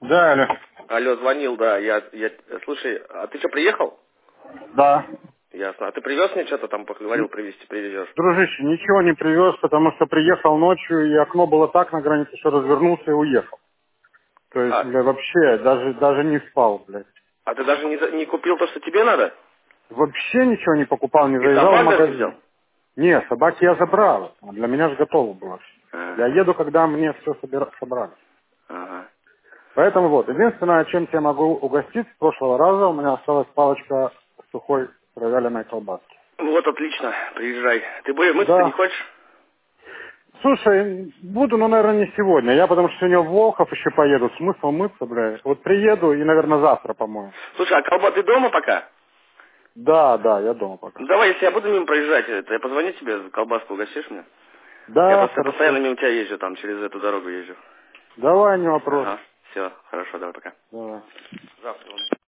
Да, алло. Алло, звонил, да. Слушай, а ты что, приехал? Да. Ясно. А ты привез мне что-то там, говорил, привезти, привезешь? Дружище, ничего не привез, потому что приехал ночью, и окно было так на границе, что развернулся и уехал. То есть, А, бля, вообще, даже не спал, блядь. а ты даже не купил то, что тебе надо? Вообще ничего не покупал, не И заезжал в собак даже не взял? магазин. Не, собаки я забрал. А для меня же готово было. Я Ага. еду, когда мне все собрали. Ага. Поэтому вот, единственное, чем я могу угостить, с прошлого раза у меня осталась палочка сухой провяленной колбаски. Вот, отлично. Приезжай. Ты будешь мыться, не Да. хочешь? Слушай, буду, но, наверное, не сегодня. Я потому что сегодня в Волхов еще поеду. Смысл мыться, бля. Вот приеду и, наверное, завтра помою. Слушай, а колба ты дома пока? Да, я дома пока. Ну, давай, если я буду мимо проезжать, я позвоню тебе, колбаску угостишь мне? Я Да, просто постоянно хорошо. мимо тебя езжу, там, через эту дорогу езжу. Давай, не вопрос. Ага. Все, хорошо, давай, пока. Давай. Завтра.